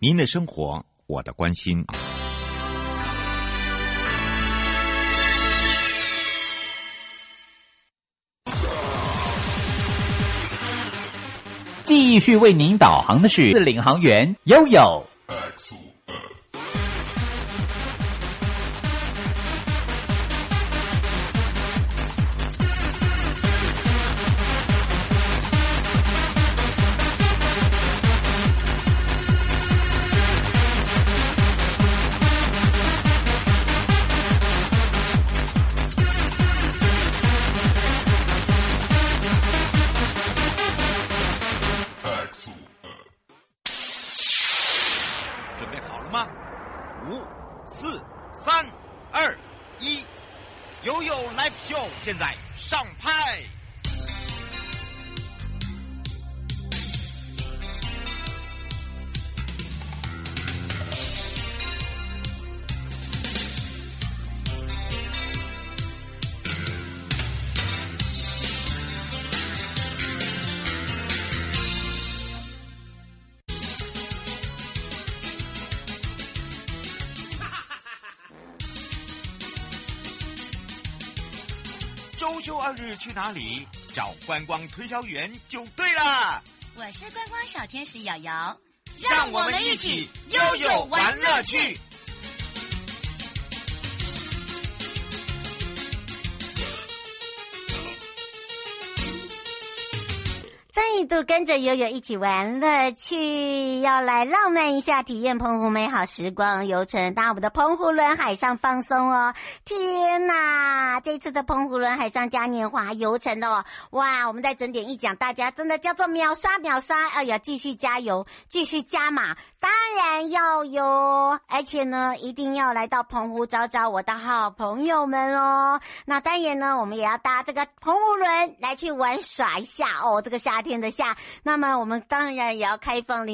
您的生活，我的关心。 继续为您导航的是领航员悠悠。 准备好了吗？5、4、3、2、1，悠悠 Live Show 现在上拍。周休2日去哪里？找观光推销员就对了。 我是观光小天使瑶瑶， 让我们一起悠悠玩乐趣。 再度跟着悠悠一起玩乐趣，要来浪漫一下，体验澎湖美好时光游程，搭我们的澎湖轮海上放松哦！天哪，这次的澎湖轮海上嘉年华游程哦，哇！我们再整点一讲，大家真的叫做秒杀秒杀！哎呀，继续加油，继续加码，当然要有，而且呢，一定要来到澎湖找找我的好朋友们哦。那当然呢，我们也要搭这个澎湖轮来去玩耍一下哦，这个夏天的夏。那么我们当然也要开放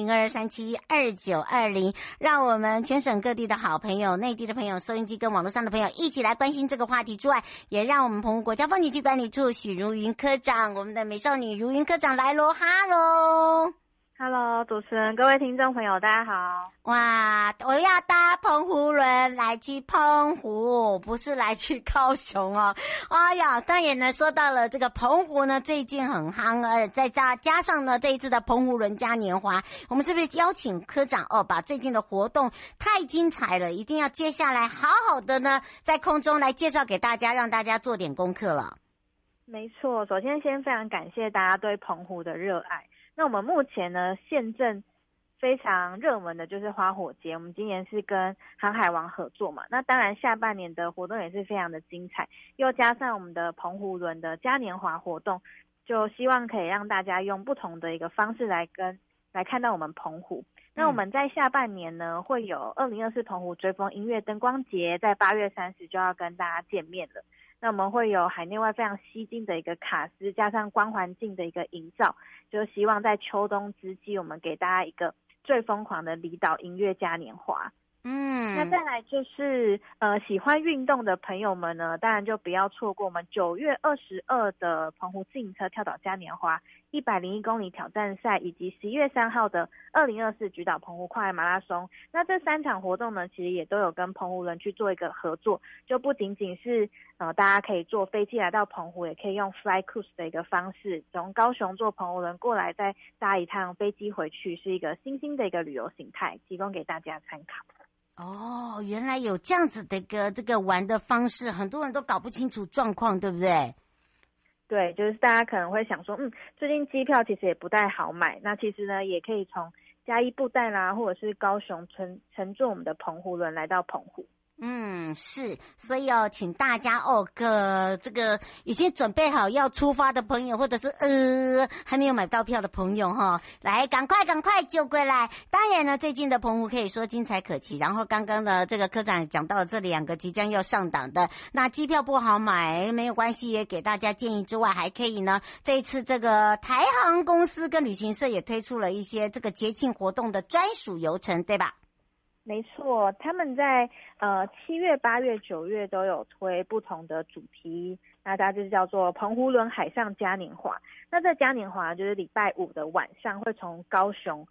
02372920，让我们全省各地的好朋友、内地的朋友、收音机跟网络上的朋友一起来关心这个话题之外，也让我们澎湖国家风景区管理处许如云科长，我们的美少女如云科长来咯，哈喽。 Hello， 主持人，各位听众朋友，大家好。 哇，我要搭澎湖轮来去澎湖，不是来去高雄哦。哎呀，当然呢，说到了这个澎湖呢，最近很夯，再加上呢这一次的澎湖轮嘉年华，我们是不是邀请科长哦，把最近的活动太精彩了，一定要接下来好好的呢，在空中来介绍给大家，让大家做点功课了。 没错，首先非常感谢大家对澎湖的热爱。那我们目前呢，现正非常热门的就是花火节，我们今年是跟航海王合作嘛，那当然下半年的活动也是非常的精彩，又加上我们的澎湖轮的嘉年华活动，就希望可以让大家用不同的一个方式来看到我们澎湖。那我们在下半年呢，会有2024澎湖追风音乐灯光节，在8月30就要跟大家见面了。那我们会有海内外非常吸睛的一个卡司，加上光环境的一个营造，就希望在秋冬之际，我们给大家一个最疯狂的离岛音乐嘉年华。那再来就是喜欢运动的朋友们呢，当然就不要错过我们9月22的澎湖自行车跳岛嘉年华101公里挑战赛，以及11月3号的2024菊岛澎湖跨海马拉松。那这3场活动呢，其实也都有跟澎湖人去做一个合作，就不仅仅是大家可以坐飞机来到澎湖，也可以用 Fly Cruise 的一个方式，从高雄坐澎湖人过来，再搭一趟飞机回去，是一个新兴的一个旅游形态，提供给大家参考。 哦，原来有这样子的一个这个玩的方式，很多人都搞不清楚状况，对不对？ 对，就是大家可能会想说，最近机票其实也不太好买，那其实呢，也可以从嘉义布袋啦，或者是高雄乘坐我们的澎湖轮来到澎湖。 是，所以请大家这个已经准备好要出发的朋友，或者是还没有买到票的朋友哈，来赶快就过来。当然呢，最近的澎湖可以说精彩可期。然后刚刚的这个科长讲到了这2个即将要上档的，那机票不好买没有关系，也给大家建议之外，还可以呢，这一次这个台航公司跟旅行社也推出了一些这个节庆活动的专属游程，对吧？ 没错，他们在7月、8月、9月都有推不同的主题，那它就是叫做澎湖轮海上嘉年华。那这嘉年华就是礼拜5的晚上会从高雄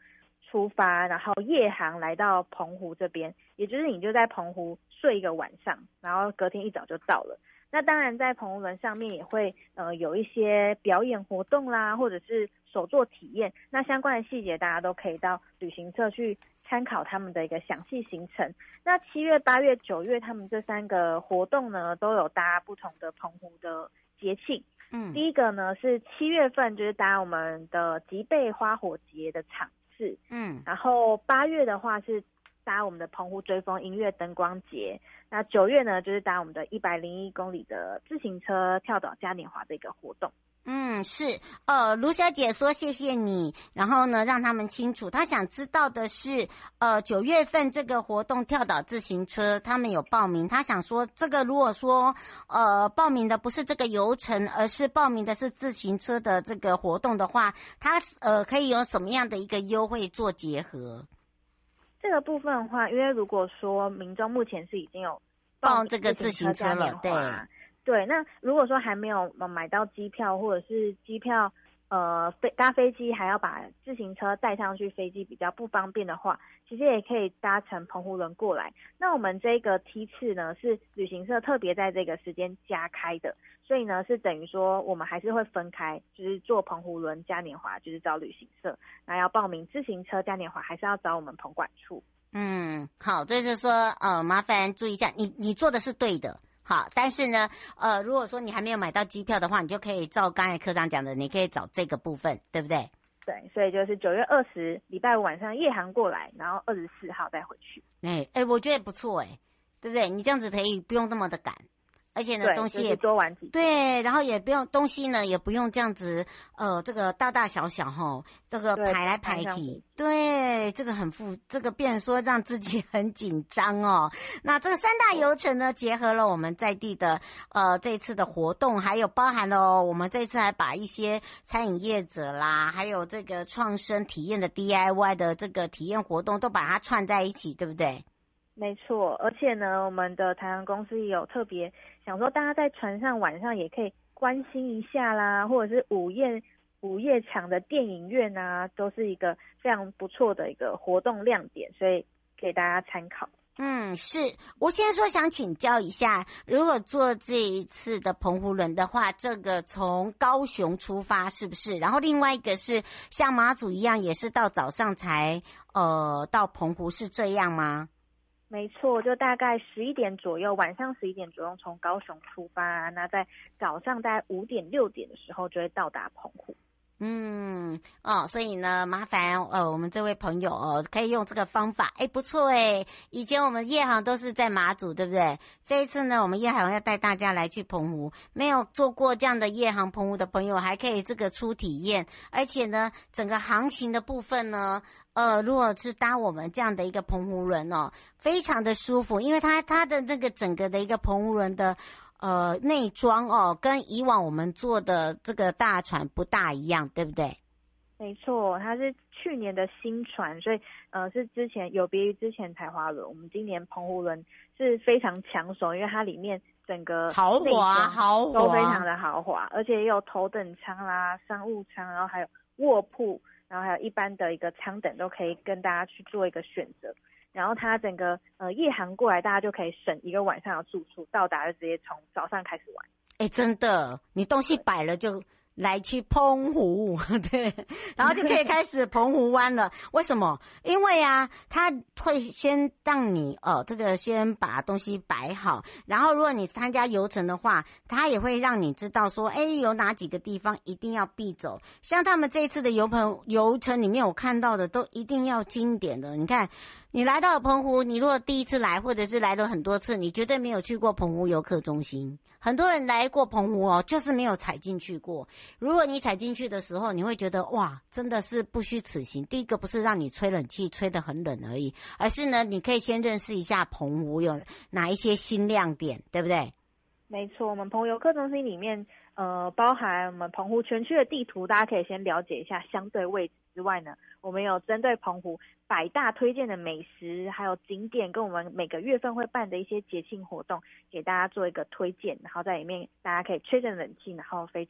出发，然后夜航来到澎湖这边，也就是你就在澎湖睡一个晚上，然后隔天一早就到了。那当然在澎湖轮上面也会有一些表演活动啦，或者是手作体验，那相关的细节大家都可以到旅行社去参考他们的一个详细行程。那7月、8月、9月他们这3个活动呢，都有搭不同的澎湖的节庆。第一个呢是7月份，就是搭我们的吉贝花火节的场次。然后8月的话是搭我们的澎湖追风音乐灯光节。那9月呢，就是搭我们的101公里的自行车跳岛嘉年华的一个活动。 是，卢小姐说谢谢你，然后呢让他们清楚，她想知道的是，9月份这个活动跳岛自行车，他们有报名，她想说这个如果说报名的不是这个游程，而是报名的是自行车的这个活动的话，她可以有什么样的一个优惠做结合？ 这个部分的话，因为如果说民众目前是已经有报这个自行车了， 对，那如果说还没有买到机票，或者是机票搭飞机还要把自行车带上去，飞机比较不方便的话，其实也可以搭乘澎湖轮过来。那我们这个梯次呢，是旅行社特别在这个时间加开的，所以呢是等于说我们还是会分开，就是坐澎湖轮嘉年华就是找旅行社，那要报名自行车嘉年华还是要找我们澎管处。 好，这就是说麻烦注意一下，你做的是对的。好，但是呢，如果说你还没有买到机票的话，你就可以照刚才科长讲的，你可以找这个部分，对不对？ 对，所以就是9月20礼拜五晚上夜航过来，然后24号再回去。 我觉得不错对不对？你这样子可以不用那么的赶，而且呢东西也多玩几天， 对，然后也不用东西呢也不用这样子这个大大小小这个排来排去，对，这个变成说让自己很紧张那这个3大游程呢，结合了我们在地的这一次的活动，还有包含了我们这次还把一些餐饮业者啦，还有这个创生体验的 DIY 的这个体验活动都把它串在一起，对不对？ 没错，而且呢，我们的台航公司也有特别想说，大家在船上晚上也可以关心一下啦，或者是午夜场的电影院啊，都是一个非常不错的一个活动亮点，所以给大家参考。 是我先说想请教一下，如果做这一次的澎湖轮的话，这个从高雄出发是不是？然后另外一个是像马祖一样，也是到早上才到澎湖，是这样吗？ 没错，就大概11点左右，晚上11点左右从高雄出发，那在早上大概5点6点的时候就会到达澎湖。 所以呢，麻烦我们这位朋友可以用这个方法，不错以前我们夜航都是在马祖，对不对？这一次呢，我们夜航要带大家来去澎湖，没有做过这样的夜航澎湖的朋友，还可以这个出体验，而且呢，整个航行的部分呢，如果是搭我们这样的一个澎湖轮非常的舒服，因为它的这个整个的一个澎湖轮的内装跟以往我们坐的这个大船不大一样，对不对？ 没错，它是去年的新船，所以是之前有别于之前台华轮，我们今年澎湖轮是非常抢手，因为它里面整个豪华都非常的豪华，而且也有头等舱啦、商务舱，然后还有卧铺，然后还有一般的一个舱等都可以跟大家去做一个选择。然后它整个夜航过来，大家就可以省一个晚上的住宿，到达就直接从早上开始玩。 真的，你东西摆了就来去澎湖，对，然后就可以开始澎湖湾了。为什么？因为他会先让你这个先把东西摆好，然后如果你参加游程的话，他也会让你知道说，有哪几个地方一定要必走。像他们这一次的游程里面，我看到的都一定要经典的。你看，你来到了澎湖，你如果第一次来，或者是来了很多次，你绝对没有去过澎湖游客中心。很多人来过澎湖就是没有踩进去过。如果你踩进去的时候，你会觉得哇，真的是不虚此行。第一个不是让你吹冷气吹得很冷而已，而是呢，你可以先认识一下澎湖有哪一些新亮点，对不对？ 没错，我们澎湖游客中心里面包含我们澎湖全区的地图，大家可以先了解一下相对位置之外呢，我们有针对澎湖100大推荐的美食还有景点，跟我们每个月份会办的一些节庆活动给大家做一个推荐，然后在里面大家可以吹着冷气，然后非常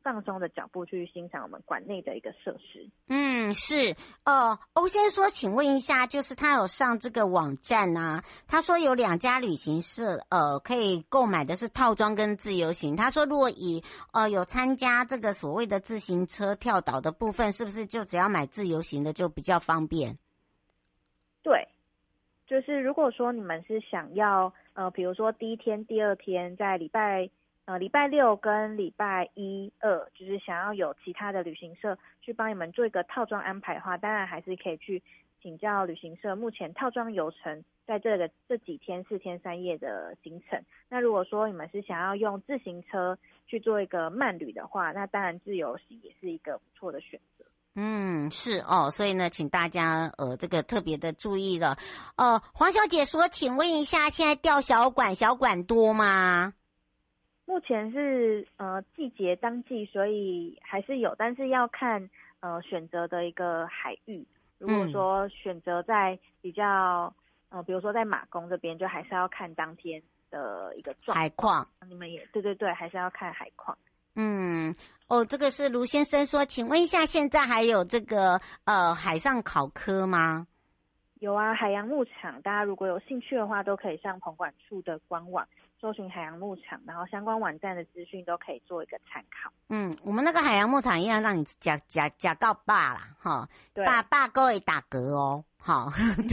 放松的脚步去欣赏我们馆内的一个设施。 是欧先说，请问一下，就是他有上这个网站啊，他说有2家旅行社可以购买的是套装跟自由行。他说如果以有参加这个所谓的自行车跳岛的部分，是不是就只要买自由行的就比较方便？ 对，就是如果说你们是想要比如说第一天、第二天在礼拜六跟礼拜1、2，就是想要有其他的旅行社去帮你们做一个套装安排的话，当然还是可以去请教旅行社目前套装游程在这几天4天3夜的行程。那如果说你们是想要用自行车去做一个慢旅的话，那当然自由行也是一个不错的选择。 是所以呢，请大家这个特别的注意了。黄小姐说，请问一下，现在钓小管多吗？ 目前是季节当季，所以还是有，但是要看选择的一个海域。如果说选择在比较比如说在马公这边，就还是要看当天的一个状况海况。 你们也对，还是要看海况。 这个是卢先生说，请问一下，现在还有这个海上考科吗？ 有啊，海洋牧场，大家如果有兴趣的话，都可以上澎管处的官网搜寻海洋牧场，然后相关网站的资讯都可以做一个参考。 我们那个海洋牧场一样让你假告爸啦，哈，爸各位打嗝哦。好，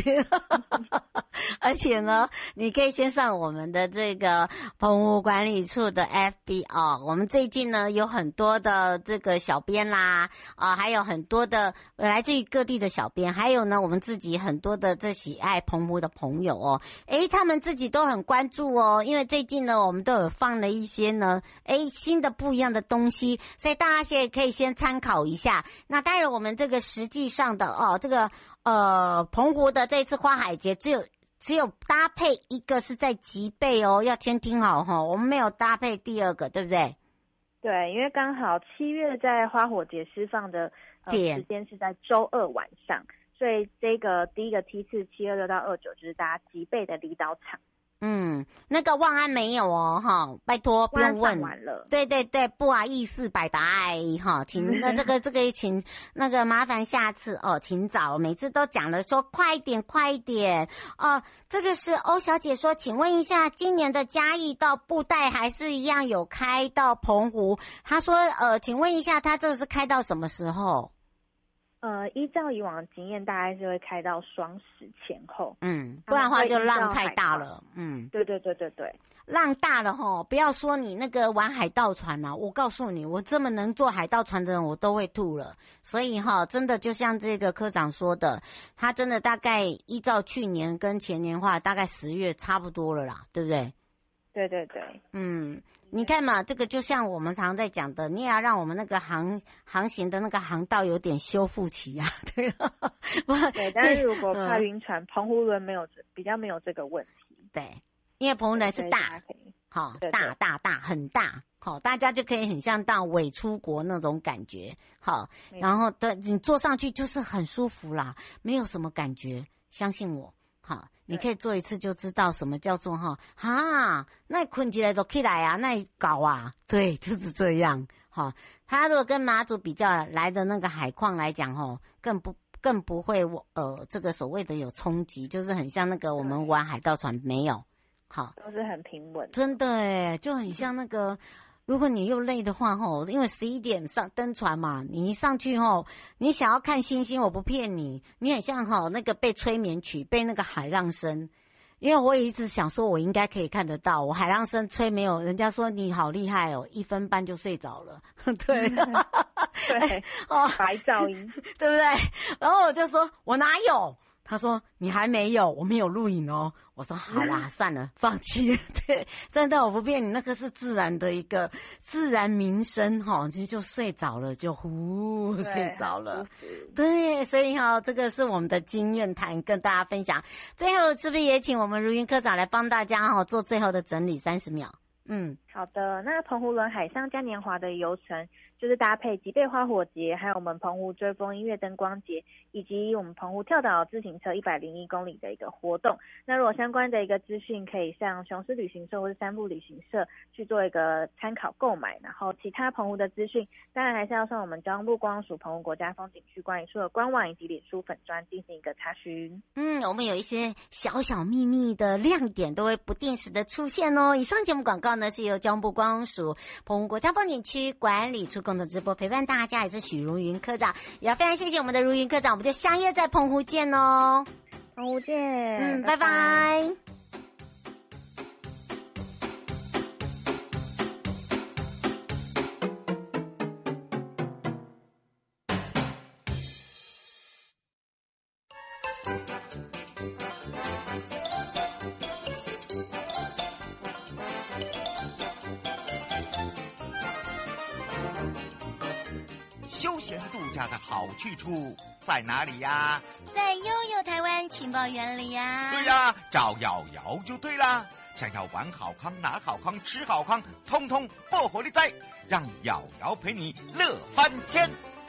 而且呢，你可以先上我们的这个澎湖管理处的 FB 我们最近呢有很多的这个小编啦，还有很多的来自于各地的小编，还有呢我们自己很多的这喜爱澎湖的朋友他们自己都很关注因为最近呢我们都有放了一些呢新的不一样的东西，所以大家现在可以先参考一下。那当然我们这个实际上的这个澎湖的这次花海节只有搭配一个是在吉贝要先听好我们没有搭配第二个，对不对？ 对，因为刚好7月在花火节释放的时间是在周2晚上，所以这个第一个梯次7、26到29就是大家吉贝的离岛场。 那个望安没有拜托不用问。 完了。对， 不好意思，拜拜请这个请那个麻烦下次请早，每次都讲了说快一点这个是欧小姐说，请问一下，今年的嘉义到布袋还是一样有开到澎湖？她说请问一下，她这个是开到什么时候？ 依照以往的经验，大概是会开到双十前后。 不然的话就浪太大了。 对， 浪大了不要说你那个玩海盗船啊，我告诉你，我这么能坐海盗船的人，我都会吐了。所以真的就像这个科长说的，他真的大概依照去年跟前年的话，大概10月差不多了啦，对不对？ 对。 你看嘛，这个就像我们常在讲的，你也要让我们那个航行的那个航道有点修复期啊，对。 对，但是如果怕晕船，澎湖轮比较没有这个问题。 对，因为澎湖轮是大，大很大，大家就可以很像到伪出国那种感觉，然后你坐上去就是很舒服啦，没有什么感觉，相信我。你可以做一次就知道什么叫做那困起来都起来啊，那搞啊，对，就是这样。他如果跟马祖比较来的那个海况来讲更不会这个所谓的有冲击，就是很像那个我们玩海盗船没有， 都是很平稳， 真的就很像那个。如果你又累的话因为11点上登船嘛，你一上去你想要看星星，我不骗你，你很像那个被催眠曲，被那个海浪声。因为我也一直想说我应该可以看得到，我海浪声吹没有，人家说你好厉害1分半就睡着了。对对白噪音对不对？然后我就说我哪有，他说你还没有，我没有录影我说好啦，算了，放弃。对，真的我不骗你，那个是自然的一个自然鸣声就睡着了，就睡着了。对，所以这个是我们的经验谈，跟大家分享。最后是不是也请我们如云科长来帮大家做最后的整理30秒？ 好的，那澎湖轮海上嘉年华的游程就是搭配吉贝花火节，还有我们澎湖追风音乐灯光节，以及我们澎湖跳岛自行车101公里的一个活动。那如果相关的一个资讯，可以向雄狮旅行社或是三步旅行社去做一个参考购买。然后其他澎湖的资讯，当然还是要上我们交通部观光署澎湖国家风景区管理处的官网以及脸书粉专进行一个查询。 我们有一些小小秘密的亮点都会不定时的出现哦。以上节目广告呢是由交通部观光署澎湖国家风景区管理处共同直播，陪伴大家也是许如云科长，也要非常谢谢我们的如云科长，我们就相约在澎湖见哦。 澎湖见， 拜拜。 休闲度假的好去处在哪里呀？ 在悠悠台湾情报园里呀。 对呀，找瑶瑶就对啦。想要玩好康、拿好康、吃好康，通通不火力在，让瑶瑶陪你乐翻天。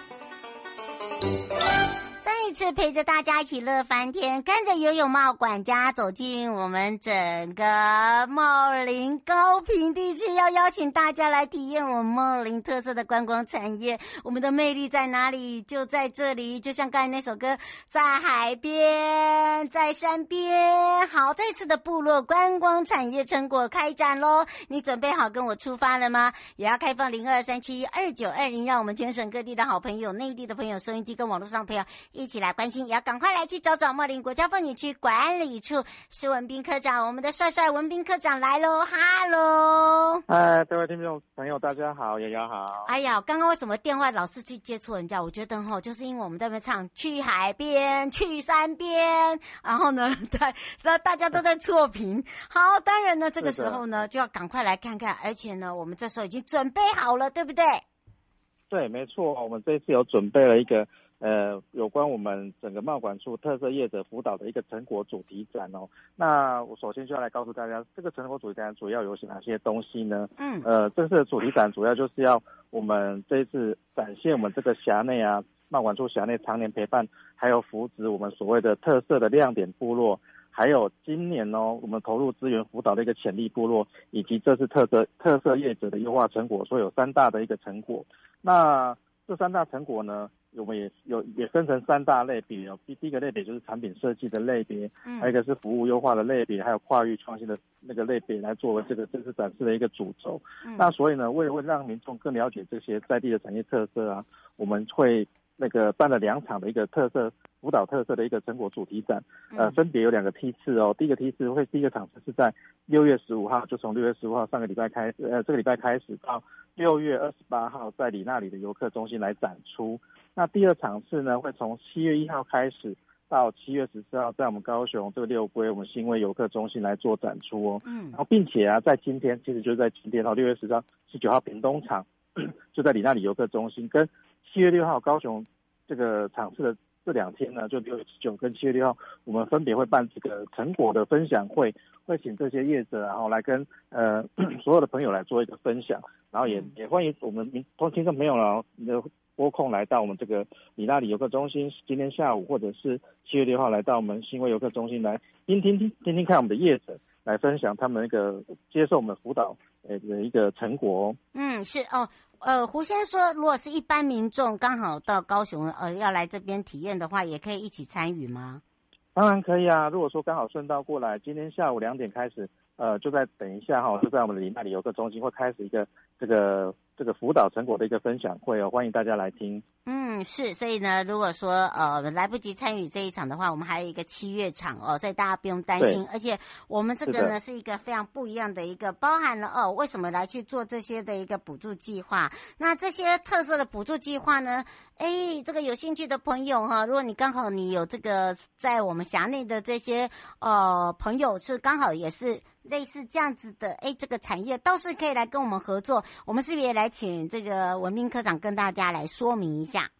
再一次陪着大家一起乐翻天，跟着游泳帽管家走进我们整个茂林高屏地区，要邀请大家来体验我们茂林特色的观光产业。我们的魅力在哪里？就在这里，就像刚才那首歌，在海边，在山边。好，这次的部落观光产业成果开展咯，你准备好跟我出发了吗？也要开放02372920，让我们全省各地的好朋友、内地的朋友、收音机跟网络上的朋友一起来关心，也要赶快来去找找茂林国家风景区管理处施文彬科长，我们的帅帅文彬科长来咯，哈喽！ 嗨，各位听众朋友，大家好，瑶瑶好。 哎呀，刚刚为什么电话老是去接触人家？我觉得就是因为我们在那边唱去海边、去山边，然后呢，对，那大家都在错评。好，当然呢，这个时候呢，就要赶快来看看，而且呢，我们这时候已经准备好了，对不对？ 对，没错，我们这一次有准备了一个有关我们整个贸管处特色业者辅导的一个成果主题展哦。那我首先就要来告诉大家，这个成果主题展主要有哪些东西呢？这次的主题展主要就是要我们这一次展现我们这个辖内啊，贸管处辖内常年陪伴还有扶植我们所谓的特色的亮点部落，还有今年我们投入资源辅导的一个潜力部落，以及这次特色业者的优化成果，所以有3大的一个成果。那这3大成果呢，我们也分成3大类别哦。第一个类别就是产品设计的类别，还有一个是服务优化的类别，还有跨域创新的那个类别来作为这次展示的一个主轴。那所以呢，为了让民众更了解这些在地的产业特色啊，我们会办了2场的一个辅导特色的一个成果主题展，分别有2个梯次哦。第一个梯次第一个场次是在6月15号，就从6月15号这个礼拜开始到6月28号在里那里的游客中心来展出。那第二场次呢，会从7月1号开始到7月14号在我们高雄这个六龟我们新威游客中心来做展出哦。然后并且在今天，其实就是在今天6月19号屏东场就在里那里游客中心，跟7月6号高雄这个场次的这2天呢，就6月19跟7月6号，我们分别会办这个成果的分享会，会请这些业者然后来跟所有的朋友来做一个分享，然后也欢迎我们听众朋友呢拨空来到我们这个里那里游客中心，今天下午或者是7月6号来到我们新威游客中心来听看我们的业者来分享他们接受我们辅导的一个成果哦。 是哦。胡先生说，如果是一般民众刚好到高雄要来这边体验的话，也可以一起参与吗？ 当然可以啊，如果说刚好顺道过来，今天下午2点开始，就在等一下就在我们的里那里游客中心会开始一个这个辅导成果的一个分享会哦，欢迎大家来听。 是，所以呢，如果说来不及参与这一场的话，我们还有一个7月场哦，所以大家不用担心。而且我们这个呢是一个非常不一样的一个，包含了为什么来去做这些的一个补助计划？那这些特色的补助计划呢，这个有兴趣的朋友如果你刚好你有这个在我们辖内的这些朋友是刚好也是类似这样子的，这个产业倒是可以来跟我们合作。我们是不是也来请这个文彬科长跟大家来说明一下？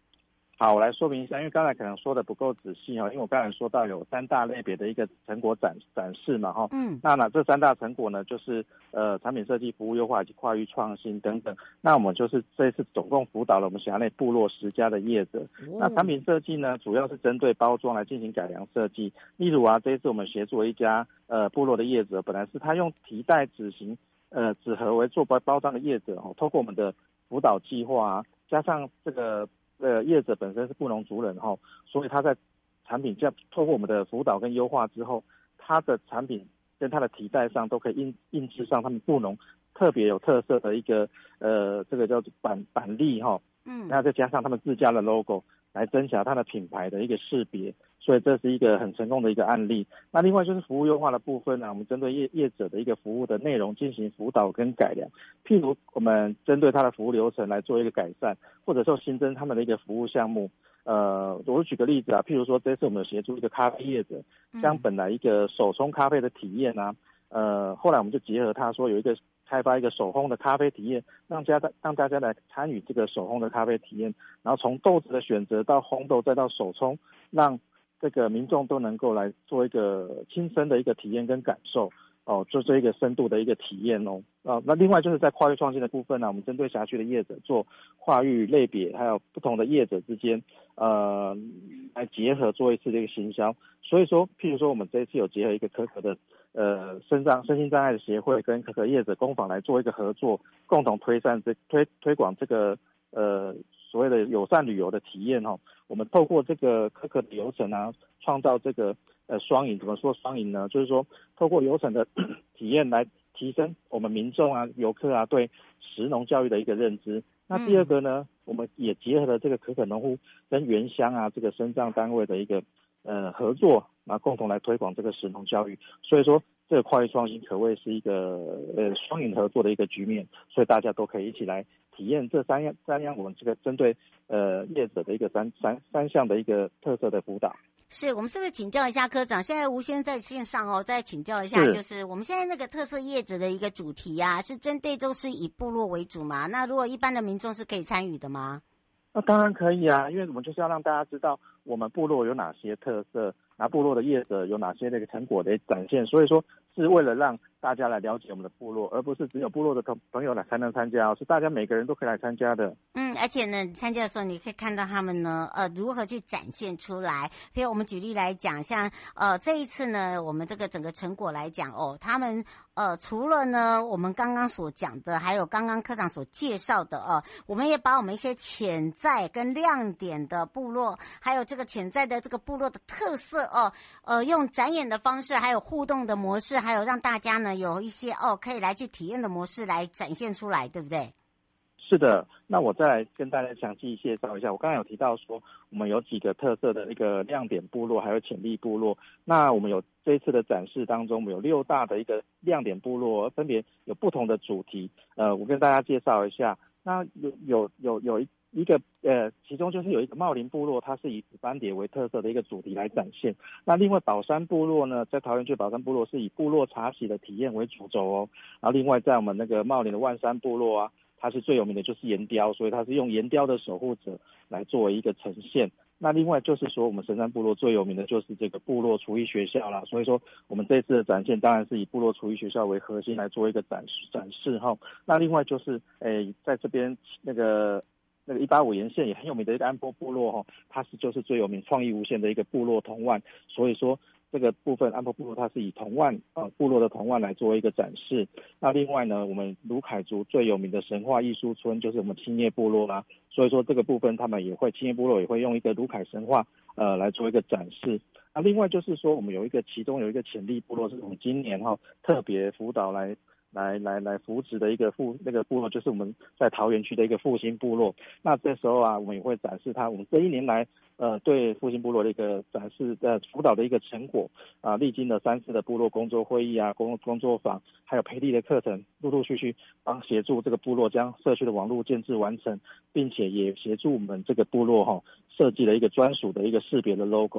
好，我来说明一下，因为刚才可能说的不够仔细因为我刚才说到有3大类别的一个成果展示嘛那这3大成果呢，就是产品设计、服务优化以及跨域创新等等。那我们就是这一次总共辅导了我们辖内部落10家的业者。那产品设计呢，主要是针对包装来进行改良设计。例如这一次我们协助了一家部落的业者，本来是他用提袋纸型纸盒为做包装的业者透过我们的辅导计划加上这个业者本身是布农族人所以他在产品透过我们的辅导跟优化之后，他的产品跟他的提袋上都可以印制上他们布农特别有特色的一个这个叫做板栗那再加上他们自家的 logo 来增强它的品牌的一个识别，所以这是一个很成功的一个案例。那另外就是服务优化的部分呢，我们针对业者的一个服务的内容进行辅导跟改良，譬如我们针对他的服务流程来做一个改善，或者说新增他们的一个服务项目。我举个例子譬如说这次我们有协助一个咖啡业者，将本来一个手冲咖啡的体验后来我们就结合他说有一个开发一个手烘的咖啡体验，让大家来参与这个手烘的咖啡体验，然后从豆子的选择到烘豆再到手冲，让这个民众都能够来做一个亲身的一个体验跟感受做这一个深度的一个体验那另外就是在跨域创新的部分呢，我们针对辖区的业者做跨域类别，还有不同的业者之间来结合做一次这个行销。所以说譬如说我们这一次有结合一个可可的身心障碍的协会跟可可业者工坊来做一个合作，共同推广这个所谓的友善旅游的体验我们透过这个可可的流程创造这个双赢。怎么说双赢呢？就是说透过流程的体验来提升我们民众游客对食农教育的一个认知。那第二个呢，我们也结合了这个可可农户跟原乡这个身障单位的一个合作，然后共同来推广这个食农教育。所以说这个跨域创新可谓是一个双赢合作的一个局面，所以大家都可以一起来体验这三样我们这个针对业者的一个三项的一个特色的辅导。 是，我们是不是请教一下科长？现在吴先在线上再请教一下，就是我们现在那个特色业者的一个主题是针对都是以部落为主嘛？那如果一般的民众是可以参与的吗？ 那当然可以因为我们就是要让大家知道我们部落有哪些特色，然后部落的业者有哪些那个成果的展现，所以说是为了让大家来了解我们的部落，而不是只有部落的朋友才能参加是大家每个人都可以来参加的。 而且呢，参加的时候你可以看到他们呢如何去展现出来。比如我们举例来讲，像这一次呢，我们这个整个成果来讲他们除了呢我们刚刚所讲的，还有刚刚科长所介绍的我们也把我们一些潜在跟亮点的部落，还有这个潜在的这个部落的特色用展演的方式，还有互动的模式，还有让大家呢有一些可以来去体验的模式来展现出来，对不对？ 是的，那我再来跟大家详细介绍一下。我刚才有提到说，我们有几个特色的一个亮点部落，还有潜力部落。那我们有这一次的展示当中，我们有6大的一个亮点部落，分别有不同的主题。我跟大家介绍一下。那有一个其中就是有一个茂林部落，它是以紫斑蝶为特色的一个主题来展现。那另外宝山部落呢，在桃园区宝山部落是以部落茶席的体验为主轴然后另外在我们那个茂林的万山部落它是最有名的就是岩雕，所以它是用岩雕的守护者来作为一个呈现。那另外就是说我们神山部落最有名的就是这个部落厨艺学校啦，所以说我们这次的展现当然是以部落厨艺学校为核心来做一个展示那另外就是在这边那个185沿线也很有名的一个安波部落它就是最有名创意无限的一个部落铜腕，所以说这个部分安波部落它是以铜腕部落的铜腕来作为一个展示。那另外呢，我们鲁凯族最有名的神话艺术村就是我们青叶部落啦，所以说这个部分他们也会青叶部落也会用一个鲁凯神话来做一个展示。那另外就是说我们其中有一个潜力部落是我们今年特别辅导来扶植的一个那个部落，就是我们在桃园区的一个复兴部落。那这时候我们也会展示我们这1年来对复兴部落的一个展示辅导的一个成果历经了3次的部落工作会议工作坊，还有培力的课程，陆陆续续协助这个部落将社区的网络建制完成，并且也协助我们这个部落设计了一个专属的一个识别的 logo。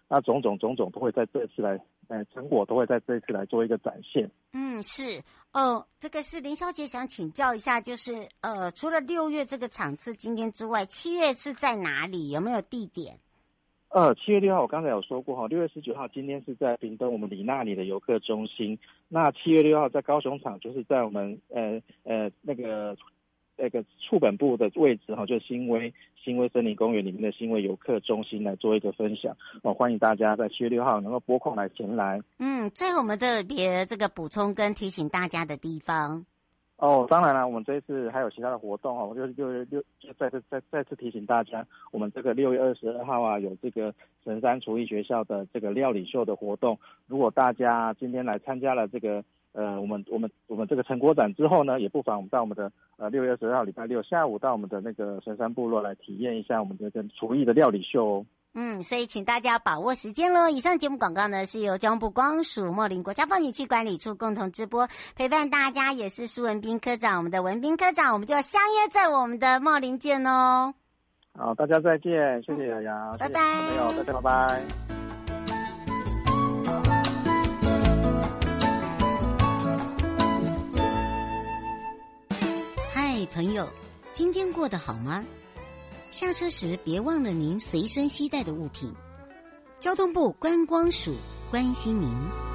那种种都会在这次来，成果都会在这次来做一个展现。 是这个是林小姐想请教一下，就是除了6月这个场次今天之外，7月是在哪里？有没有地点 ？7月6号我刚才有说过6月19号今天是在屏东我们里那里的游客中心。那7月6号在高雄场，就是在我们那个处本部的位置就是新威森林公园里面的新威游客中心来做一个分享欢迎大家在7月6号能够拨空来前来。 最后我们特别这个补充跟提醒大家的地方。 当然了，我们这一次还有其他的活动我就再次提醒大家，我们这个6月22号有这个神山厨艺学校的这个料理秀的活动。如果大家今天来参加了这个我们这个成果展之后呢，也不妨我们到我们的6月22号礼拜六下午到我们的那个神山部落来体验一下我们这个厨艺的料理秀所以请大家把握时间咯。以上节目广告呢是由交通部光属茂林国家风景区管理处共同直播，陪伴大家也是苏文彬科长，我们的文彬科长，我们就要相约在我们的茂林见哦。 好，大家再见，谢谢雅雅， 拜拜， 朋友，大家拜拜。 嗨，朋友，今天过得好吗？下车时别忘了您随身携带的物品。交通部观光署关心您。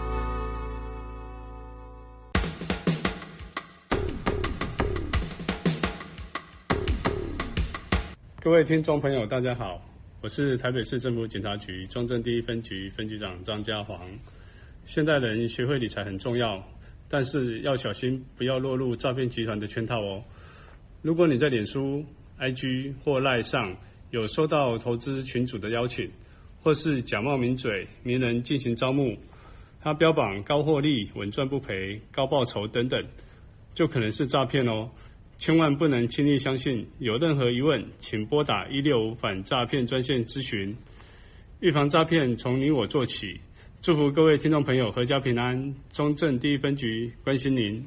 各位听众朋友大家好，我是台北市政府警察局中正第一分局分局长张家煌。现代人学会理财很重要，但是要小心不要落入诈骗集团的圈套哦。如果你在脸书、IG 或 LINE 上有收到投资群组的邀请，或是假冒名嘴名人进行招募，他标榜高获利、稳赚不赔、高报酬等等，就可能是诈骗哦。千万不能轻易相信，有任何疑问请拨打165反诈骗专线咨询。预防诈骗从你我做起，祝福各位听众朋友阖家平安。中正第一分局关心您。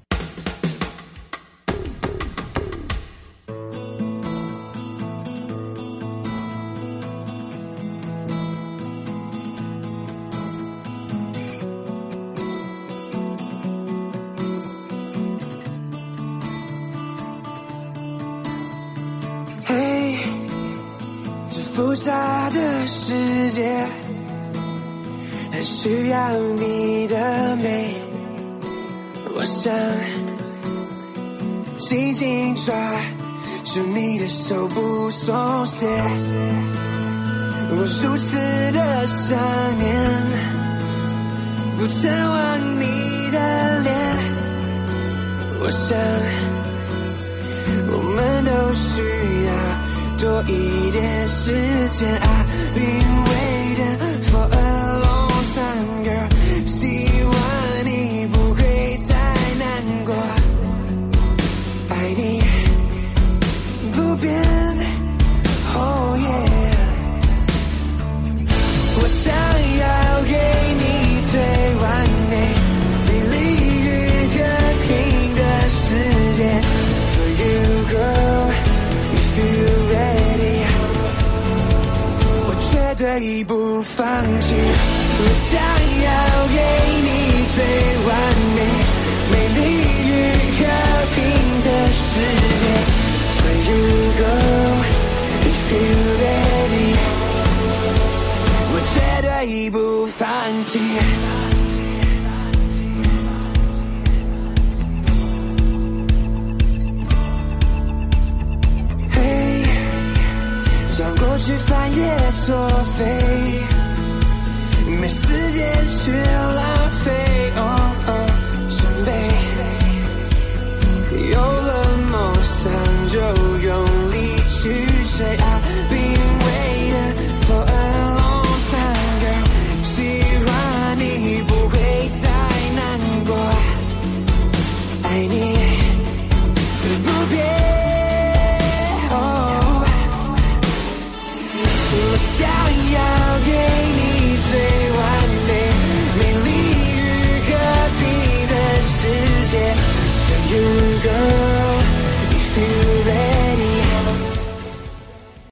复杂的世界很需要你的美，我想紧紧抓住你的手不松懈，我如此的想念，不曾忘你的脸，我想我们都需要多一点时间 I've been waiting for a long time girl， 希望你不会再难过，爱你不变 Oh yeah， 我想要给你最完美美丽与和平的世界 For you girl if you ready， 我绝对不放弃，我想要给你最完美美丽与和平的世界 For you girl if you ready， 我绝对不放弃。让过去翻页作废，没时间去